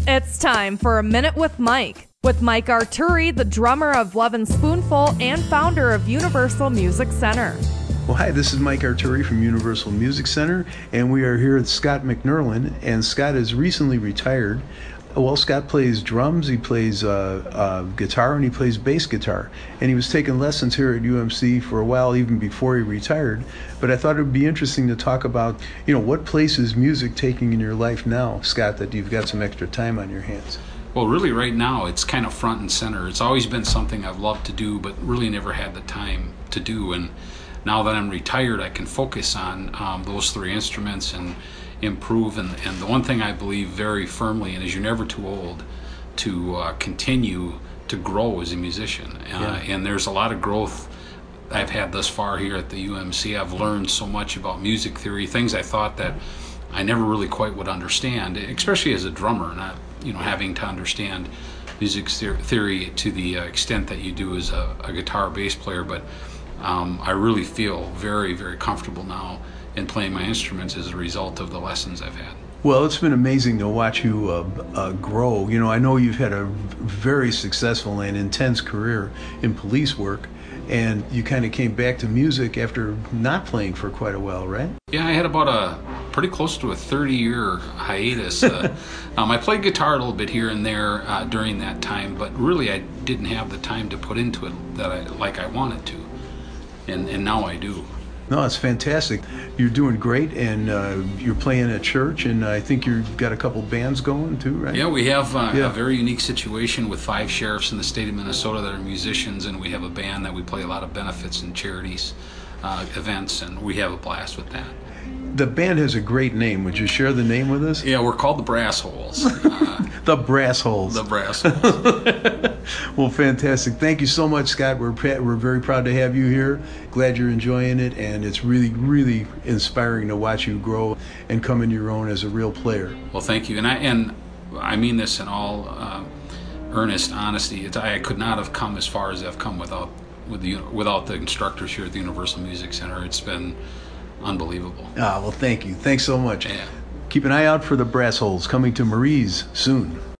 It's time for A Minute with Mike Arturi, the drummer of Love and Spoonful and founder of Universal Music Center. Well, hi, this is Mike Arturi from Universal Music Center, and we are here with Scott McNerlin, and Scott is recently retired. Well, Scott plays drums, he plays guitar, and he plays bass guitar. And he was taking lessons here at UMC for a while, even before he retired. But I thought it would be interesting to talk about, what place is music taking in your life now, Scott, that you've got some extra time on your hands? Well, really right now it's kind of front and center. It's always been something I've loved to do, but really never had the time to do. And now that I'm retired, I can focus on those three instruments and improve. And the one thing I believe very firmly in is you're never too old to continue to grow as a musician. And there's a lot of growth I've had thus far here at the UMC. I've learned so much about music theory, things I thought that I never really quite would understand, especially as a drummer, not having to understand music theory to the extent that you do as a guitar bass player. But I really feel very, very comfortable now in playing my instruments as a result of the lessons I've had. Well, it's been amazing to watch you grow. I know you've had a very successful and intense career in police work, and you kind of came back to music after not playing for quite a while, right? Yeah, I had about pretty close to a 30-year hiatus. I played guitar a little bit here and there during that time, but really I didn't have the time to put into it that I wanted to, and now I do. No, it's fantastic. You're doing great, and you're playing at church, and I think you've got a couple bands going too, right? Yeah, we have a very unique situation with 5 sheriffs in the state of Minnesota that are musicians, and we have a band that we play a lot of benefits and charities events, and we have a blast with that. The band has a great name. Would you share the name with us? Yeah, we're called the Brass Holes. The Brass Holes. The Brass Holes. Well, fantastic. Thank you so much, Scott. We're very proud to have you here. Glad you're enjoying it, and it's really, really inspiring to watch you grow and come into your own as a real player. Well, thank you. And I mean this in all earnest honesty. I could not have come as far as I've come without the instructors here at the Universal Music Center. It's been unbelievable. Well, thank you. Thanks so much. Yeah. Keep an eye out for the Brass Holes coming to Marie's soon.